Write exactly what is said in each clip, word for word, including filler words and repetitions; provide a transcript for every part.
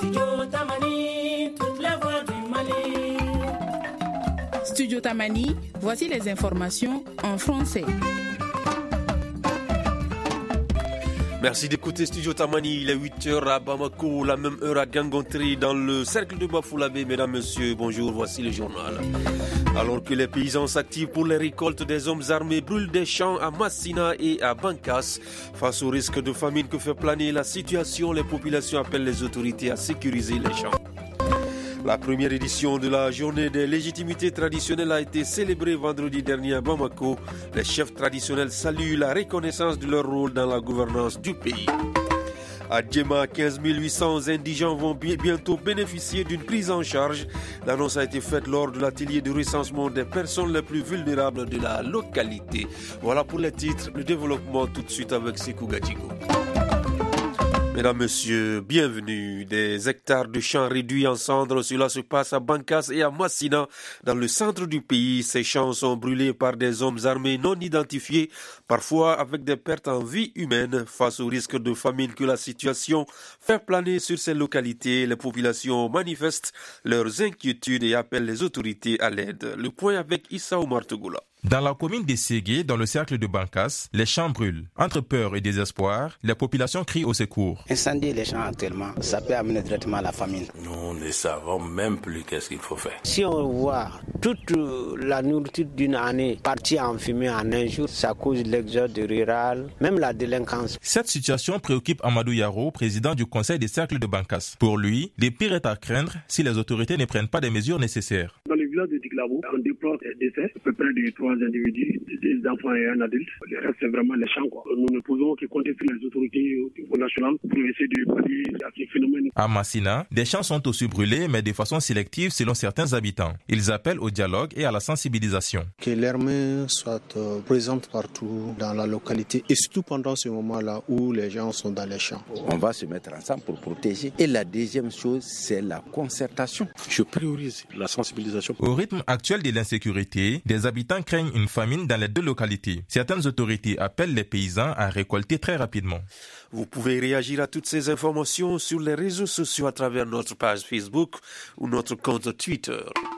Studio Tamani, toutes les voix du Mali. Studio Tamani, voici les informations en français. Merci d'écouter Studio Tamani, il est huit heures à Bamako, la même heure à Gangontri, dans le cercle de Bafoulabé. Mesdames, Messieurs, bonjour, voici le journal. Alors que les paysans s'activent pour les récoltes, des hommes armés brûlent des champs à Massina et à Bankas. Face au risque de famine que fait planer la situation, les populations appellent les autorités à sécuriser les champs. La première édition de la journée des légitimités traditionnelles a été célébrée vendredi dernier à Bamako. Les chefs traditionnels saluent la reconnaissance de leur rôle dans la gouvernance du pays. À Djema, quinze mille huit cents indigents vont bientôt bénéficier d'une prise en charge. L'annonce a été faite lors de l'atelier de recensement des personnes les plus vulnérables de la localité. Voilà pour les titres, le développement tout de suite avec Sekou Gadjigo. Mesdames, Messieurs, bienvenue. Des hectares de champs réduits en cendres, cela se passe à Bankas et à Massina, dans le centre du pays. Ces champs sont brûlés par des hommes armés non identifiés, parfois avec des pertes en vie humaine. Face au risque de famine que la situation fait planer sur ces localités, les populations manifestent leurs inquiétudes et appellent les autorités à l'aide. Le point avec Issa Oumar Togola. Dans la commune de Ségué, dans le cercle de Bankas, les champs brûlent. Entre peur et désespoir, les populations crient au secours. Incendier les champs actuellement, ça peut amener directement à la famine. Nous ne savons même plus qu'est-ce qu'il faut faire. Si on voit toute la nourriture d'une année partie en fumée en un jour, ça cause l'exode rural, même la délinquance. Cette situation préoccupe Amadou Yaro, président du conseil des cercles de Bankas. Pour lui, le pire est à craindre si les autorités ne prennent pas des mesures nécessaires. Dans le village de Tiglabo, on déplore des décès, à peu près de trois individus, des enfants et un adulte. Le reste, c'est vraiment les champs, quoi. Nous ne pouvons que compter sur les autorités au niveau national pour essayer de pallier à ces phénomènes. À Massina, des champs sont aussi brûlés, mais de façon sélective selon certains habitants. Ils appellent au dialogue et à la sensibilisation. Que l'armée soit euh, présente partout dans la localité et surtout pendant ce moment-là où les gens sont dans les champs. On va se mettre ensemble pour protéger. Et la deuxième chose, c'est la concertation. Je priorise la sensibilisation. Au rythme actuel de l'insécurité, des habitants craignent une famine dans les deux localités. Certaines autorités appellent les paysans à récolter très rapidement. Vous pouvez réagir à toutes ces informations sur les réseaux sociaux à travers notre page Facebook ou notre compte Twitter.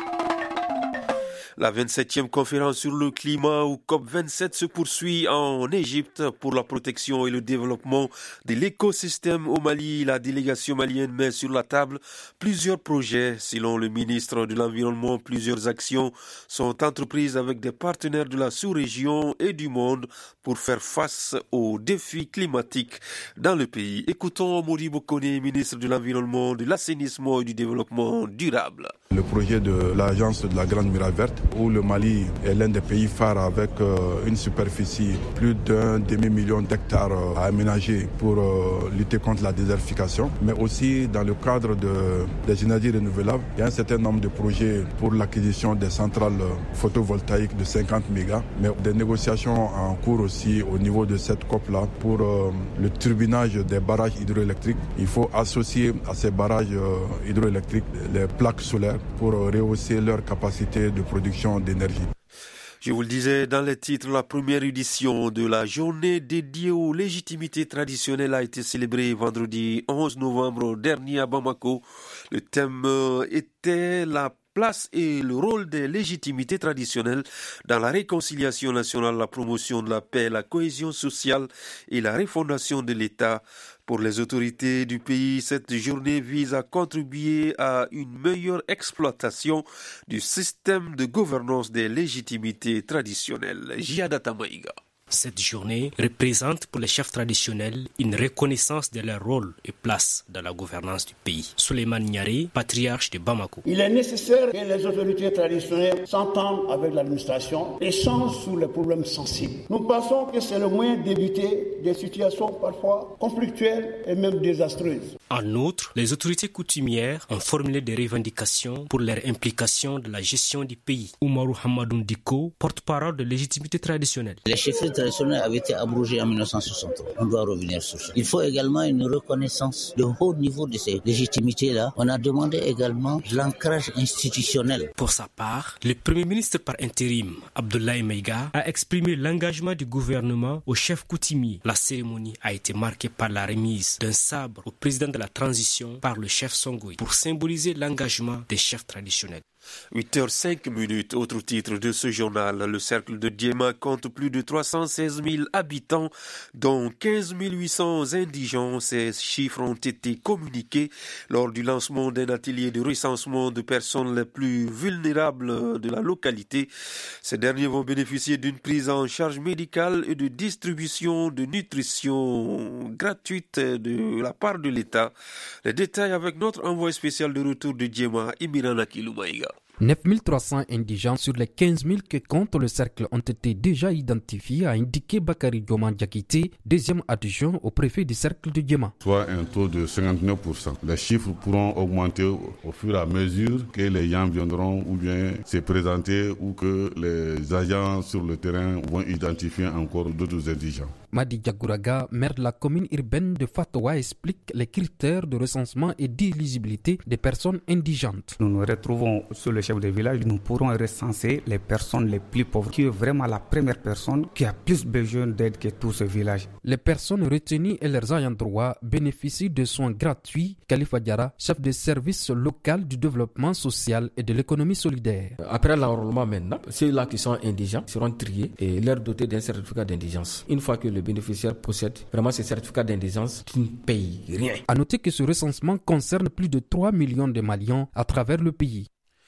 La vingt-septième conférence sur le climat ou COP vingt-sept se poursuit en Égypte pour la protection et le développement de l'écosystème au Mali. La délégation malienne met sur la table plusieurs projets. Selon le ministre de l'Environnement, plusieurs actions sont entreprises avec des partenaires de la sous-région et du monde pour faire face aux défis climatiques dans le pays. Écoutons Modibo Kone, ministre de l'Environnement, de l'Assainissement et du Développement durable. Le projet de l'agence de la Grande Muraille Verte, où le Mali est l'un des pays phares avec euh, une superficie plus d'un demi-million d'hectares euh, à aménager pour euh, lutter contre la désertification, mais aussi dans le cadre de, des énergies renouvelables, il y a un certain nombre de projets pour l'acquisition des centrales photovoltaïques de cinquante mégas, mais des négociations en cours aussi au niveau de cette COP-là pour euh, le turbinage des barrages hydroélectriques. Il faut associer à ces barrages euh, hydroélectriques les plaques solaires pour rehausser leur capacité de production d'énergie. Je vous le disais dans les titres, la première édition de la journée dédiée aux légitimités traditionnelles a été célébrée vendredi onze novembre dernier à Bamako. Le thème était la place et le rôle des légitimités traditionnelles dans la réconciliation nationale, la promotion de la paix, la cohésion sociale et la refondation de l'État. Pour les autorités du pays, cette journée vise à contribuer à une meilleure exploitation du système de gouvernance des légitimités traditionnelles. Jiada Tamaïga. Cette journée représente pour les chefs traditionnels une reconnaissance de leur rôle et place dans la gouvernance du pays. Souleymane Niaré, patriarche de Bamako. Il est nécessaire que les autorités traditionnelles s'entendent avec l'administration et échangent sur les problèmes sensibles. Nous pensons que c'est le moyen d'éviter des situations parfois conflictuelles et même désastreuses. En outre, les autorités coutumières ont formulé des revendications pour leur implication dans la gestion du pays. Oumarou Hamadou Diko, porte-parole de légitimité traditionnelle. Les chefs traditionnel avait été abrogé en dix-neuf cent soixante-trois. On doit revenir sur ça. Il faut également une reconnaissance de haut niveau de ces légitimités-là. On a demandé également l'ancrage institutionnel. Pour sa part, le Premier ministre par intérim, Abdoulaye Maïga, a exprimé l'engagement du gouvernement au chef coutumier. La cérémonie a été marquée par la remise d'un sabre au président de la transition par le chef Songoï pour symboliser l'engagement des chefs traditionnels. huit heures cinq minutes, autre titre de ce journal. Le cercle de Diema compte plus de trois cent seize mille habitants, dont quinze mille huit cents indigents. Ces chiffres ont été communiqués lors du lancement d'un atelier de recensement de personnes les plus vulnérables de la localité. Ces derniers vont bénéficier d'une prise en charge médicale et de distribution de nutrition gratuite de la part de l'État. Les détails avec notre envoyé spécial de retour de Diema, Imirana Kiloumaïga. neuf mille trois cents indigents sur les quinze mille que compte le cercle ont été déjà identifiés, a indiqué Bakary Dioman Diakité, deuxième adjoint au préfet du cercle de Diema. Soit un taux de cinquante-neuf pour cent. Les chiffres pourront augmenter au fur et à mesure que les gens viendront ou bien se présenter ou que les agents sur le terrain vont identifier encore d'autres indigents. Madi Diagouraga, maire de la commune urbaine de Fatoa, explique les critères de recensement et d'éligibilité des personnes indigentes. Nous nous retrouvons sur le chef de village, nous pourrons recenser les personnes les plus pauvres, qui est vraiment la première personne qui a plus besoin d'aide que tout ce village. Les personnes retenues et leurs ayants droit bénéficient de soins gratuits. Khalifa Diara, chef de service local du développement social et de l'économie solidaire. Après l'enrôlement maintenant, ceux-là qui sont indigents seront triés et leur dotés d'un certificat d'indigence. Une fois que le bénéficiaire possède vraiment ce certificat d'indigence, tu ne payes rien. À noter que ce recensement concerne plus de trois millions de Maliens à travers le pays.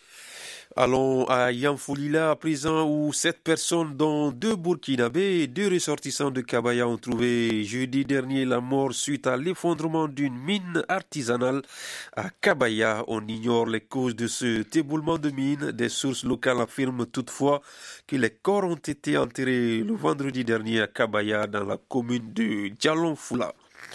Allons à Yamfoulila à présent où sept personnes dont deux Burkinabés et deux ressortissants de Kabaya ont trouvé jeudi dernier la mort suite à l'effondrement d'une mine artisanale à Kabaya. On ignore les causes de ce éboulement de mine. Des sources locales affirment toutefois que les corps ont été enterrés le vendredi dernier à Kabaya dans la commune de Djalonfoula.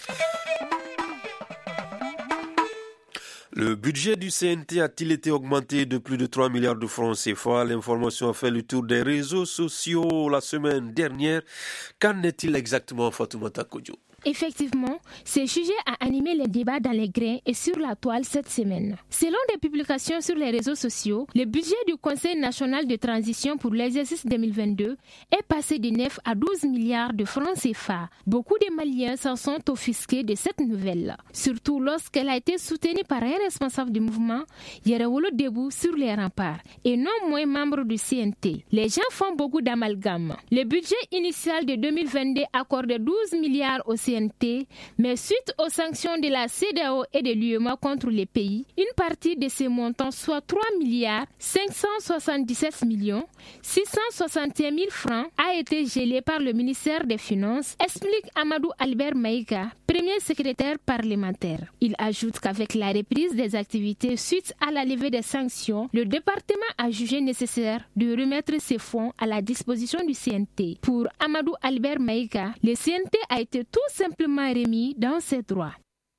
Le budget du C N T a-t-il été augmenté de plus de trois milliards de francs C F A? L'information a fait le tour des réseaux sociaux la semaine dernière. Qu'en est-il exactement, Fatoumata Kodjo? Effectivement, ce sujet a animé les débats dans les grains et sur la toile cette semaine. Selon des publications sur les réseaux sociaux, le budget du Conseil national de transition pour l'exercice deux mille vingt-deux est passé de neuf à douze milliards de francs C F A. Beaucoup de Maliens s'en sont offusqués de cette nouvelle, surtout lorsqu'elle a été soutenue par un responsable du mouvement, Yerawolo Debout, sur les remparts, et non moins membre du C N T. Les gens font beaucoup d'amalgames. Le budget initial de deux mille vingt-deux accordait douze milliards au C N T, mais suite aux sanctions de la C E D E A O et de l'U E M O A contre les pays, une partie de ces montants, soit trois milliards cinq cent soixante-dix-sept millions six cent soixante et un mille francs, a été gelée par le ministère des Finances, explique Amadou Albert Maïga, premier secrétaire parlementaire. Il ajoute qu'avec la reprise des activités suite à la levée des sanctions, le département a jugé nécessaire de remettre ces fonds à la disposition du C N T. Pour Amadou Albert Maïga, le C N T a été tout simplement remis dans ses droits.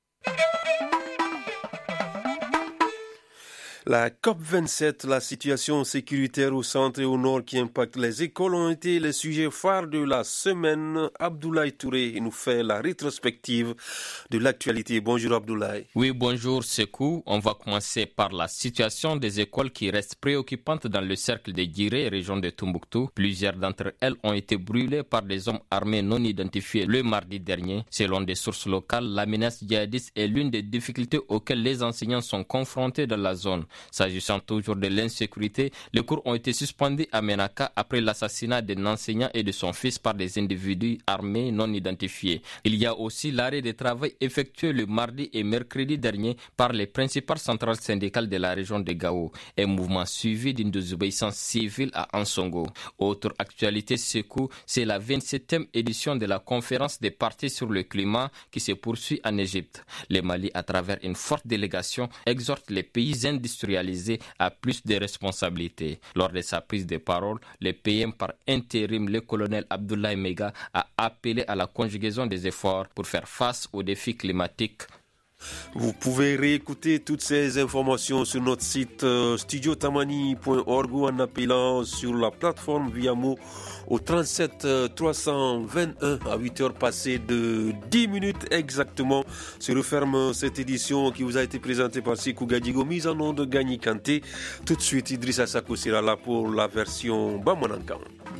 La COP vingt-sept, la situation sécuritaire au centre et au nord qui impacte les écoles ont été les sujets phares de la semaine. Abdoulaye Touré nous fait la rétrospective de l'actualité. Bonjour Abdoulaye. Oui, bonjour Sekou. On va commencer par la situation des écoles qui reste préoccupante dans le cercle de Guiré, région de Tombouctou. Plusieurs d'entre elles ont été brûlées par des hommes armés non identifiés le mardi dernier. Selon des sources locales, la menace djihadiste est l'une des difficultés auxquelles les enseignants sont confrontés dans la zone. S'agissant toujours de l'insécurité, les cours ont été suspendus à Menaka après l'assassinat d'un enseignant et de son fils par des individus armés non identifiés. Il y a aussi l'arrêt de travail effectué le mardi et mercredi dernier par les principales centrales syndicales de la région de Gao, un mouvement suivi d'une désobéissance civile à Ansongo. Autre actualité Sekou, c'est la vingt-septième édition de la conférence des partis sur le climat qui se poursuit en Égypte. Le Mali, à travers une forte délégation, exhorte les pays industrialisés à plus de responsabilités. Lors de sa prise de parole, le P M par intérim, le colonel Abdoulaye Maïga, a appelé à la conjugaison des efforts pour faire face aux défis climatiques. Vous pouvez réécouter toutes ces informations sur notre site euh, studio tamani point org ou en appelant sur la plateforme Viamo au trente-sept trois cent vingt-un à huit heures passées de dix minutes exactement. Se referme cette édition qui vous a été présentée par Sikou Gadigo, mise en nom de Gagny Kanté. Tout de suite, Idrissa Sako sera là pour la version Bamanankan.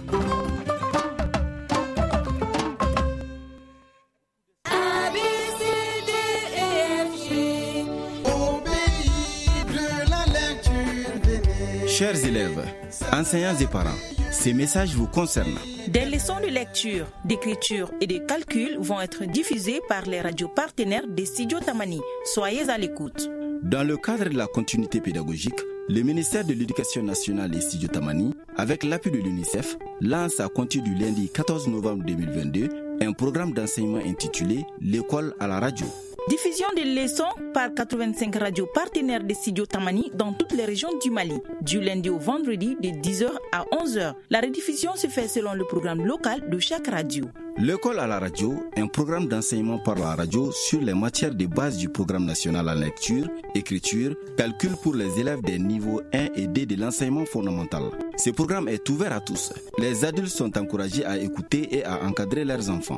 Chers élèves, enseignants et parents, ces messages vous concernent. Des leçons de lecture, d'écriture et de calcul vont être diffusées par les radios partenaires des studios Tamani. Soyez à l'écoute. Dans le cadre de la continuité pédagogique, le ministère de l'Éducation nationale et Studio Tamani, avec l'appui de l'UNICEF, lance à compter du lundi quatorze novembre deux mille vingt-deux un programme d'enseignement intitulé « L'école à la radio ». Diffusion des leçons par quatre-vingt-cinq radios partenaires des studios Tamani dans toutes les régions du Mali, du lundi au vendredi de dix heures à onze heures. La rediffusion se fait selon le programme local de chaque radio. L'école à la radio, un programme d'enseignement par la radio sur les matières de base du programme national en lecture, écriture, calcul pour les élèves des niveaux un et deux de l'enseignement fondamental. Ce programme est ouvert à tous. Les adultes sont encouragés à écouter et à encadrer leurs enfants.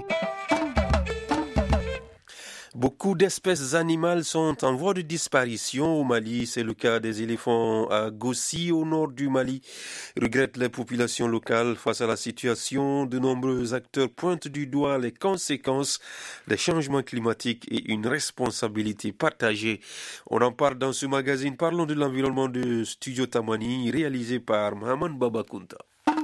Beaucoup d'espèces animales sont en voie de disparition au Mali. C'est le cas des éléphants à Gossi, au nord du Mali. Regrettent les populations locales face à la situation. De nombreux acteurs pointent du doigt les conséquences des changements climatiques et une responsabilité partagée. On en parle dans ce magazine. Parlons de l'environnement de Studio Tamani, réalisé par Mohamed Babakunta.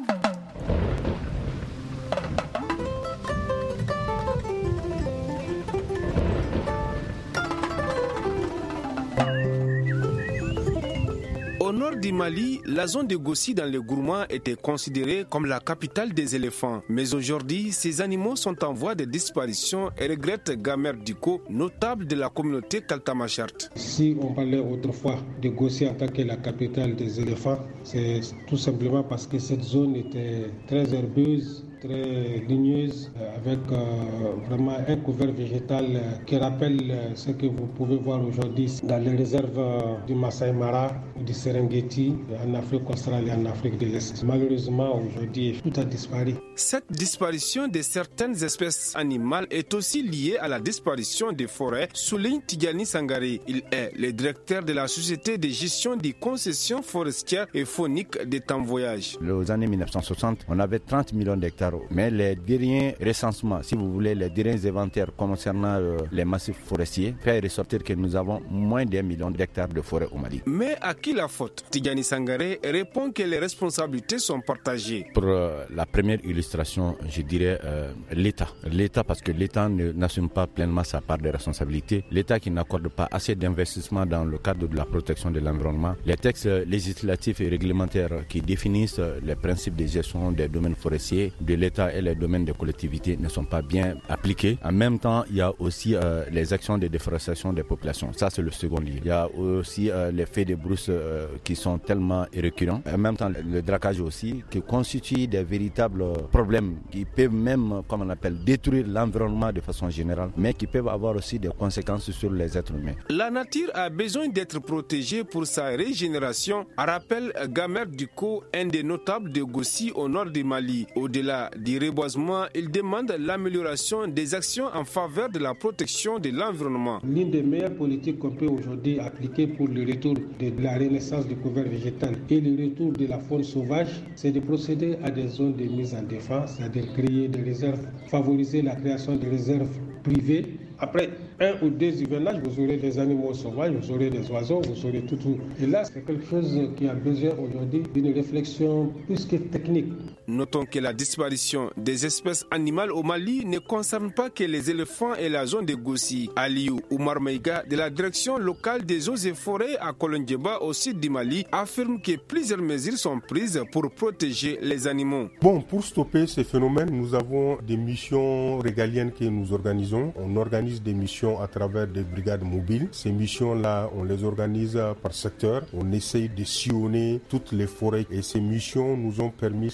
Au nord du Mali, la zone de Gossi dans le Gourmand était considérée comme la capitale des éléphants. Mais aujourd'hui, ces animaux sont en voie de disparition et regrette Gamer Diko, notable de la communauté Kaltamachart. Si on parlait autrefois de Gossi en tant que la capitale des éléphants, c'est tout simplement parce que cette zone était très herbeuse, très ligneuse, avec euh, vraiment un couvert végétal euh, qui rappelle euh, ce que vous pouvez voir aujourd'hui dans les réserves euh, du Masai Mara ou du Serengeti en Afrique australe et en Afrique de l'Est. Malheureusement, aujourd'hui, tout a disparu. Cette disparition de certaines espèces animales est aussi liée à la disparition des forêts, souligne Tigani Sangare. Il est le directeur de la société de gestion des concessions forestières et fauniques de Temps Voyage. Aux années mille neuf cent soixante, on avait trente millions d'hectares. Mais les derniers recensements, si vous voulez, les derniers inventaires concernant euh, les massifs forestiers, fait ressortir que nous avons moins d'un million d'hectares de forêt au Mali. Mais à qui la faute? Tigani Sangare répond que les responsabilités sont partagées. Pour euh, la première illustration, je dirais euh, l'État. L'État parce que l'État ne, n'assume pas pleinement sa part de responsabilité. L'État qui n'accorde pas assez d'investissement dans le cadre de la protection de l'environnement. Les textes législatifs et réglementaires qui définissent les principes de gestion des domaines forestiers de l'État et les domaines de collectivité ne sont pas bien appliqués. En même temps, il y a aussi euh, les actions de déforestation des populations. Ça, c'est le second lieu. Il y a aussi euh, les feux de brousse euh, qui sont tellement récurrents. En même temps, le braquage aussi, qui constitue des véritables problèmes qui peuvent même, comme on appelle, détruire l'environnement de façon générale, mais qui peuvent avoir aussi des conséquences sur les êtres humains. La nature a besoin d'être protégée pour sa régénération, rappelle Gamer Diko, un des notables de Gossi au nord du Mali. Au-delà du reboisement, il demande l'amélioration des actions en faveur de la protection de l'environnement. L'une des meilleures politiques qu'on peut aujourd'hui appliquer pour le retour de la renaissance du couvert végétal et le retour de la faune sauvage, c'est de procéder à des zones de mise en défense, c'est-à-dire créer des réserves, favoriser la création de réserves privées. Après un ou deux hivernages, vous aurez des animaux sauvages, vous aurez des oiseaux, vous aurez tout, tout. Et là, c'est quelque chose qui a besoin aujourd'hui d'une réflexion plus que technique. Notons que la disparition des espèces animales au Mali ne concerne pas que les éléphants et la zone de Gossi. Aliou Oumar Maïga, de la direction locale des eaux et forêts à Kolondjeba au sud du Mali, affirme que plusieurs mesures sont prises pour protéger les animaux. Bon, pour stopper ces phénomènes, nous avons des missions régaliennes que nous organisons. On organise des missions à travers des brigades mobiles. Ces missions-là, on les organise par secteur. On essaye de sillonner toutes les forêts et ces missions nous ont permis cette année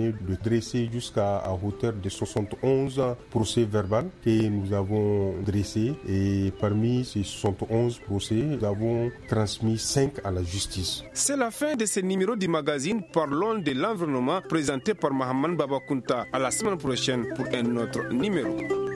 donné de dresser jusqu'à hauteur de soixante et onze procès verbaux que nous avons dressés et parmi ces soixante et onze procès, nous avons transmis cinq à la justice. C'est la fin de ce numéro du magazine Parlons de l'environnement présenté par Mahaman Babakunta. À la semaine prochaine pour un autre numéro.